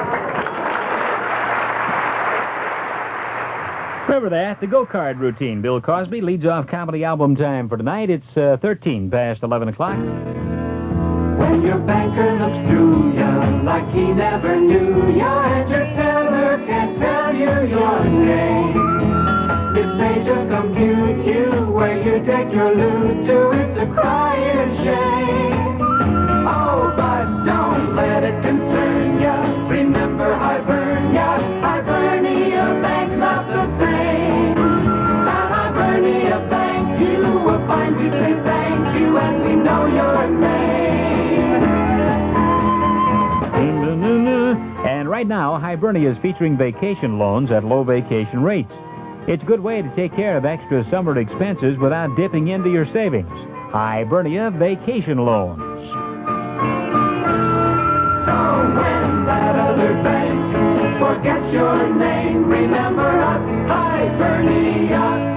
Remember that, the go-kart routine. Bill Cosby leads off comedy album time for tonight. It's uh, thirteen past eleven o'clock. When your banker looks through you like he never knew you, and your teller can't tell you your name, if they just compute you where you take your loot to, it's a crying shame. Oh, but don't let it concern ya. Remember Hibernia, Hibernia Bank's not the same. At Hibernia Bank you will find we say thank you and we know your name. And right now, Hibernia is featuring vacation loans at low vacation rates. It's a good way to take care of extra summer expenses without dipping into your savings. Hibernia Vacation Loans. When that other bank forgets your name, remember us, Hibernia,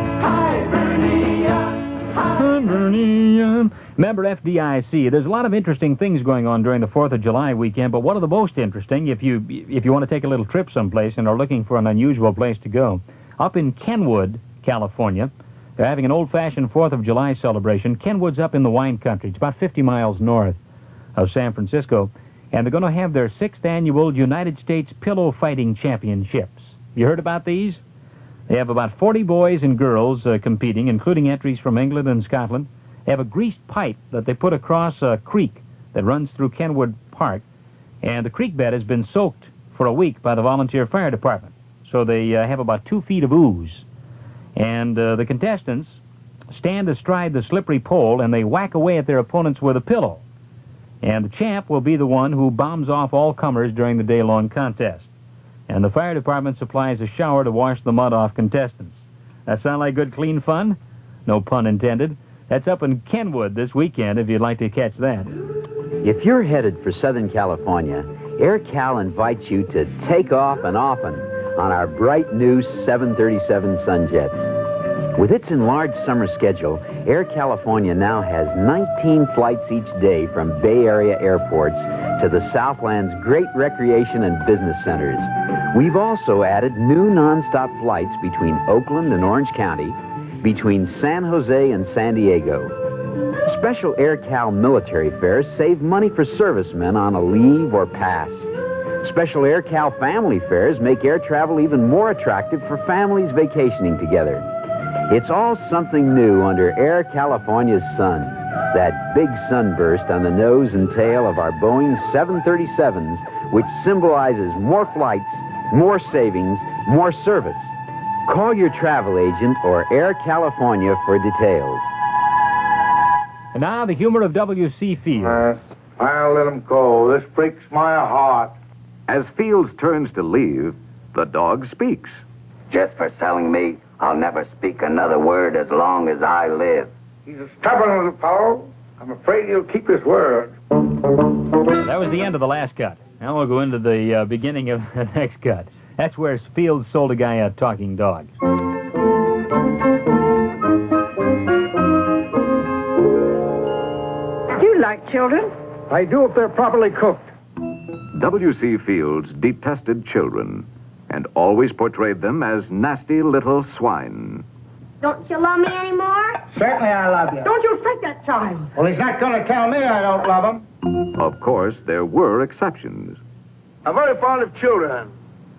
Hibernia, Hibernia. Member F D I C. There's a lot of interesting things going on during the fourth of July weekend, but one of the most interesting, if you if you want to take a little trip someplace and are looking for an unusual place to go, up in Kenwood, California, they're having an old-fashioned fourth of July celebration. Kenwood's up in the wine country. It's about fifty miles north of San Francisco. And they're going to have their sixth annual United States Pillow Fighting Championships. You heard about these? They have about forty boys and girls uh, competing, including entries from England and Scotland. They have a greased pipe that they put across a creek that runs through Kenwood Park. And the creek bed has been soaked for a week by the volunteer fire department. So they uh, have about two feet of ooze. And uh, the contestants stand astride the slippery pole and they whack away at their opponents with a pillow. And the champ will be the one who bombs off all comers during the day-long contest. And the fire department supplies a shower to wash the mud off contestants. That sound like good, clean fun? No pun intended. That's up in Kenwood this weekend if you'd like to catch that. If you're headed for Southern California, AirCal invites you to take off and often on our bright new seven thirty-seven Sunjets. With its enlarged summer schedule, Air California now has nineteen flights each day from Bay Area airports to the Southland's great recreation and business centers. We've also added new nonstop flights between Oakland and Orange County, between San Jose and San Diego. Special AirCal military fares save money for servicemen on a leave or pass. Special AirCal family fares make air travel even more attractive for families vacationing together. It's all something new under Air California's sun, that big sunburst on the nose and tail of our Boeing seven thirty-sevens, which symbolizes more flights, more savings, more service. Call your travel agent or Air California for details. And now the humor of W C Fields. Uh, I'll let him go. This breaks my heart. As Fields turns to leave, the dog speaks. Just for selling me, I'll never speak another word as long as I live. He's a stubborn little fellow. I'm afraid he'll keep his word. That was the end of the last cut. Now we'll go into the uh, beginning of the next cut. That's where Fields sold a guy a talking dog. Do you like children? I do if they're properly cooked. W C Fields detested children and always portrayed them as nasty little swine. Don't you love me anymore? Certainly I love you. Don't you take that child. Well, he's not going to tell me I don't love him. Of course, there were exceptions. I'm very fond of children.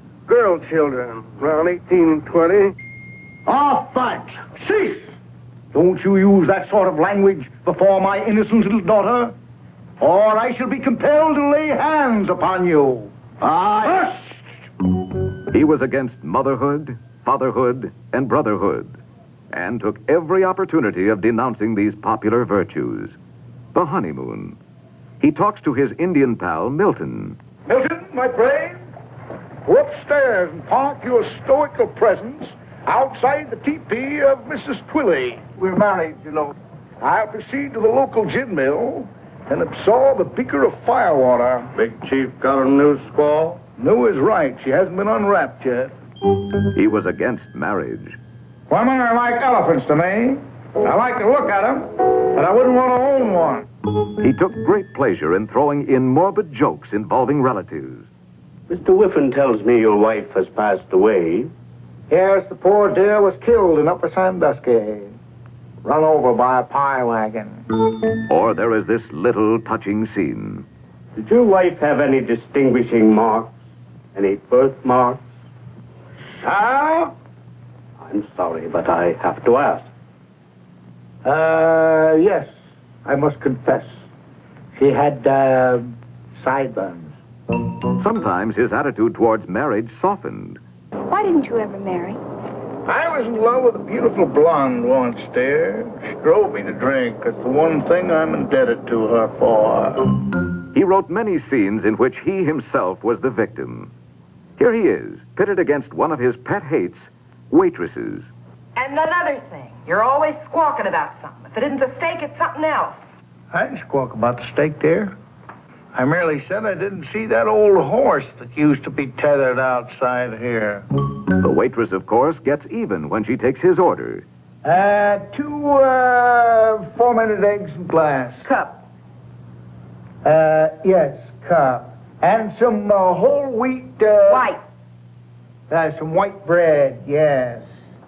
Girl children, around eighteen and twenty. Oh, fudge. Cease. Don't you use that sort of language before my innocent little daughter, or I shall be compelled to lay hands upon you. Ah, He was against motherhood, fatherhood, and brotherhood, and took every opportunity of denouncing these popular virtues. The honeymoon. He talks to his Indian pal, Milton. Milton, my brave, go upstairs and park your stoical presence outside the teepee of Missus Twilly. We're married, you know. I'll proceed to the local gin mill and absorb a beaker of firewater. Big Chief got a new squaw? New is right. She hasn't been unwrapped yet. He was against marriage. Women are like elephants to me. I like to look at them, but I wouldn't want to own one. He took great pleasure in throwing in morbid jokes involving relatives. Mister Whiffen tells me your wife has passed away. Yes, the poor dear was killed in Upper Sandusky. Run over by a pie wagon. Or there is this little touching scene. Did your wife have any distinguishing marks? Any birthmarks? How? I'm sorry, but I have to ask. Uh, yes, I must confess. She had, uh, sideburns. Sometimes his attitude towards marriage softened. Why didn't you ever marry? I was in love with a beautiful blonde once, dear. She drove me to drink. That's the one thing I'm indebted to her for. He wrote many scenes in which he himself was the victim. Here he is, pitted against one of his pet hates, waitresses. And another thing, you're always squawking about something. If it isn't a steak, it's something else. I didn't squawk about the steak, dear. I merely said I didn't see that old horse that used to be tethered outside here. The waitress, of course, gets even when she takes his order. Uh, two, uh, four-minute eggs and glass. Cup. Uh, yes, cup. And some uh, whole wheat, uh... White. Uh, some white bread, yes.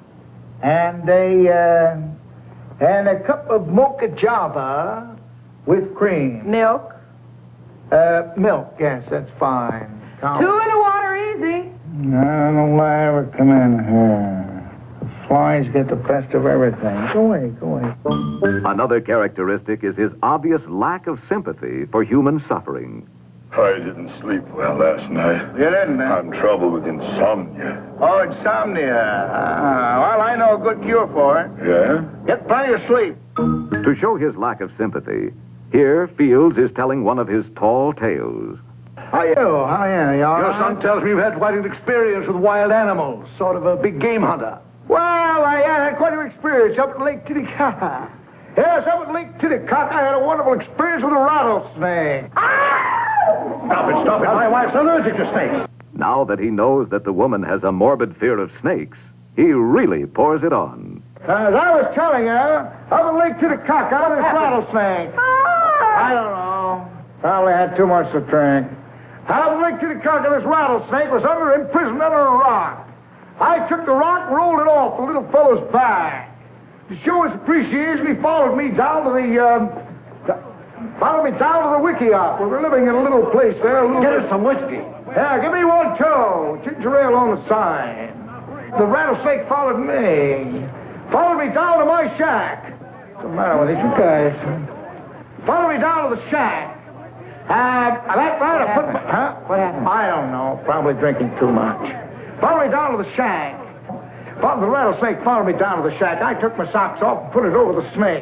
And a, uh, and a cup of mocha java with cream. Milk. Uh, milk, yes, that's fine. Count. Two in the water, easy. No, don't let her ever come in here. The flies get the best of everything. Go away, go away. Another characteristic is his obvious lack of sympathy for human suffering. I didn't sleep well last night. You didn't, eh? I'm troubled with insomnia. Oh, insomnia. Uh, well, I know a good cure for it. Yeah? Get plenty of sleep. To show his lack of sympathy, here Fields is telling one of his tall tales. How you? How are you? You all Your right? son tells me you've had quite an experience with wild animals, sort of a big game hunter. Well, I had quite an experience up at Lake Titicaca. Yes, up at Lake Titicaca, I had a wonderful experience with a rattlesnake. Stop it, stop it. My wife's allergic to snakes. Now that he knows that the woman has a morbid fear of snakes, he really pours it on. As I was telling you, up at Lake Titicaca, this rattlesnake. I don't know. Probably had too much to drink. Out at Lake Titicaca, this rattlesnake was under imprisoned under a rock. I took the rock and rolled it off the little fellow's back. To show his appreciation, he followed me down to the, um, followed me down to the Wickiup. We were living in a little place there. A little Get bit... us some whiskey. Yeah, give me one, too. Ginger ale on the side. The rattlesnake followed me. Followed me down to my shack. What's the matter with you guys? Followed me down to the shack. Uh, that night I put my... Huh? What happened? I don't know. Probably drinking too much. Followed me down to the shack. Followed the rattlesnake followed me down to the shack. I took my socks off and put it over the snake.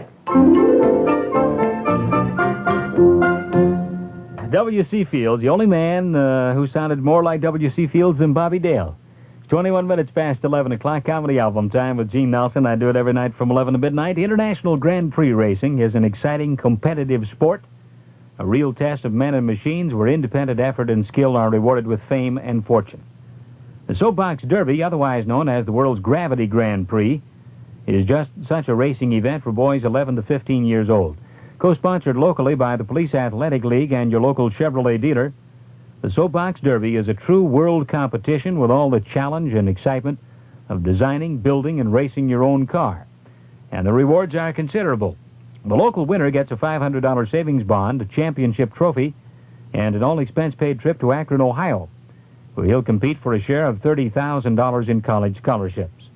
W C. Fields, the only man uh, who sounded more like W C. Fields than Bobby Dale. It's twenty-one minutes past eleven o'clock, comedy album time with Gene Nelson. I do it every night from eleven to midnight. International Grand Prix racing is an exciting, competitive sport, a real test of men and machines where independent effort and skill are rewarded with fame and fortune. The Soapbox Derby, otherwise known as the world's Gravity Grand Prix, is just such a racing event for boys eleven to fifteen years old. Co-sponsored locally by the Police Athletic League and your local Chevrolet dealer, the Soapbox Derby is a true world competition with all the challenge and excitement of designing, building, and racing your own car. And the rewards are considerable. The local winner gets a five hundred dollars savings bond, a championship trophy, and an all-expense-paid trip to Akron, Ohio, where he'll compete for a share of thirty thousand dollars in college scholarships.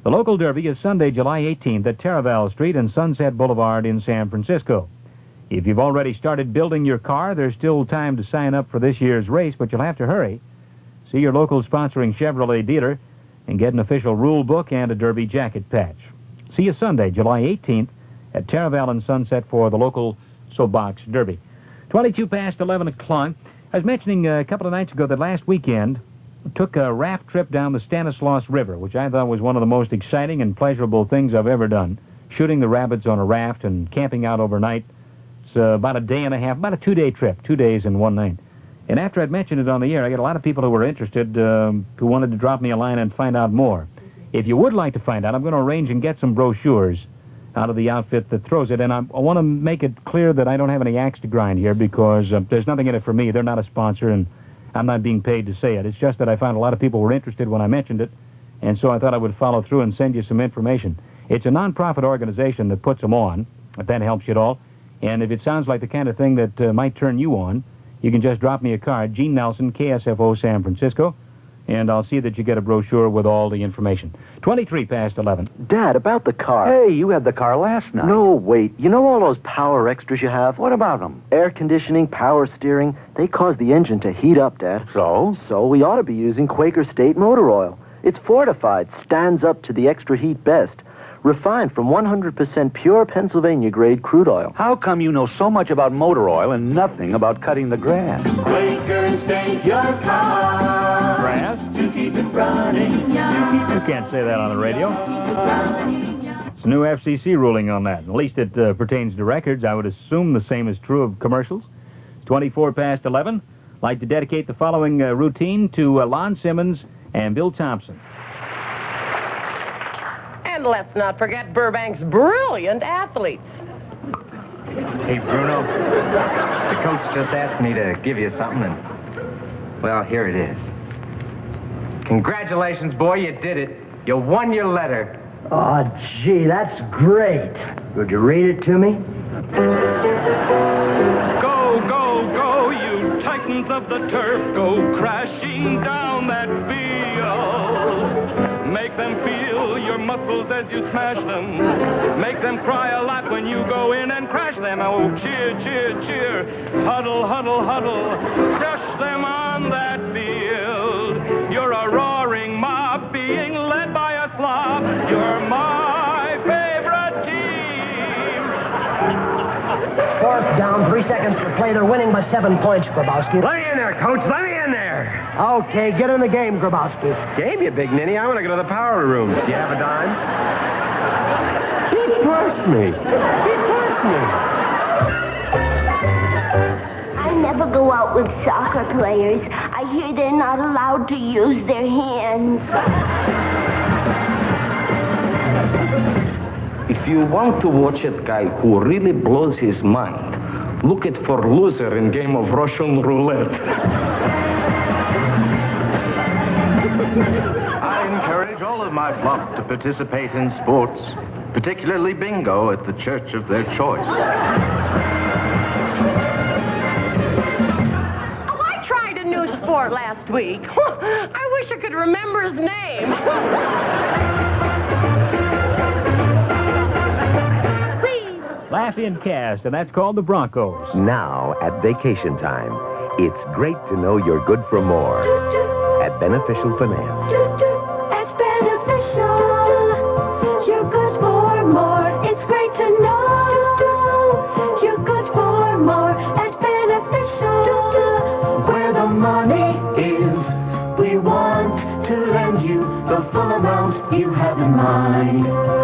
The local Derby is Sunday, July eighteenth at Taraval Street and Sunset Boulevard in San Francisco. If you've already started building your car, there's still time to sign up for this year's race, but you'll have to hurry. See your local sponsoring Chevrolet dealer and get an official rule book and a Derby jacket patch. See you Sunday, July eighteenth at Taraval and Sunset for the local Soapbox Derby. twenty-two past eleven o'clock. I was mentioning a couple of nights ago that last weekend took a raft trip down the Stanislaus River, which I thought was one of the most exciting and pleasurable things I've ever done. Shooting the rabbits on a raft and camping out overnight. It's uh, about a day and a half, about a two-day trip, two days and one night. And after I'd mentioned it on the air, I got a lot of people who were interested, um, who wanted to drop me a line and find out more. If you would like to find out, I'm going to arrange and get some brochures out of the outfit that throws it. And I, I want to make it clear that I don't have any axe to grind here because uh, there's nothing in it for me. They're not a sponsor, and I'm not being paid to say it. It's just that I found a lot of people were interested when I mentioned it, and so I thought I would follow through and send you some information. It's a non-profit organization that puts them on, if that helps you at all. And if it sounds like the kind of thing that uh, might turn you on, you can just drop me a card, Gene Nelson, K S F O, San Francisco, and I'll see that you get a brochure with all the information. twenty-three past eleven. Dad, about the car. Hey, you had the car last night. No, wait. You know all those power extras you have? What about them? Air conditioning, power steering. They cause the engine to heat up, Dad. So? So we ought to be using Quaker State motor oil. It's fortified, stands up to the extra heat best. Refined from one hundred percent pure Pennsylvania-grade crude oil. How come you know so much about motor oil and nothing about cutting the grass? Quaker State, your car. Grass? To keep it running. You can't say that on the radio. It's a new F C C ruling on that. At least it uh, pertains to records. I would assume the same is true of commercials. It's twenty-four past eleven. I'd like to dedicate the following uh, routine to uh, Lon Simmons and Bill Thompson. And let's not forget Burbank's brilliant athletes. Hey, Bruno, the coach just asked me to give you something, and, well, here it is. Congratulations, boy, you did it. You won your letter. Oh, gee, that's great. Would you read it to me? Go, go, go, you titans of the turf, go crashing down that field. Make them feel your muscles as you smash them. Make them cry a lot when you go in and crash them. Oh, cheer, cheer, cheer. Huddle, huddle, huddle. Crush them on that field. You're a roaring mob being led by a slob. You're my favorite team. Fourth down, three seconds to play. They're winning by seven points, Grabowski. Let me in there, coach. Let me in there. Okay, get in the game, Grabowski. Game, you big ninny. I want to go to the power room. Do you have a dime? He pushed me. He pushed me. I never go out with soccer players. I hear they're not allowed to use their hands. If you want to watch a guy who really blows his mind, look at for loser in game of Russian roulette. I encourage all of my flock to participate in sports, particularly bingo at the church of their choice. Oh, I tried a new sport last week. I wish I could remember his name. Laugh-In Cast, and that's called the Broncos. Now, at vacation time, it's great to know you're good for more at Beneficial Finance. At Beneficial, you're good for more. It's great to know you're good for more at Beneficial. Where the money is, we want to lend you the full amount you have in mind.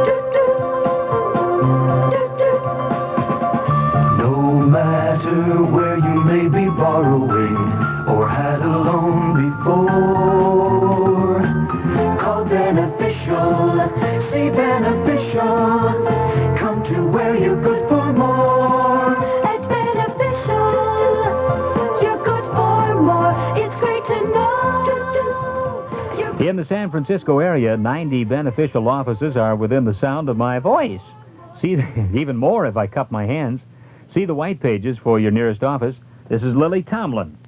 No matter where you may be borrowing or had a loan before, call Beneficial, say Beneficial, come to where you're good for more. At Beneficial, you're good for more. It's great to know. In the San Francisco area, ninety Beneficial offices are within the sound of my voice. See, even more if I cup my hands. See the white pages for your nearest office. This is Lily Tomlin.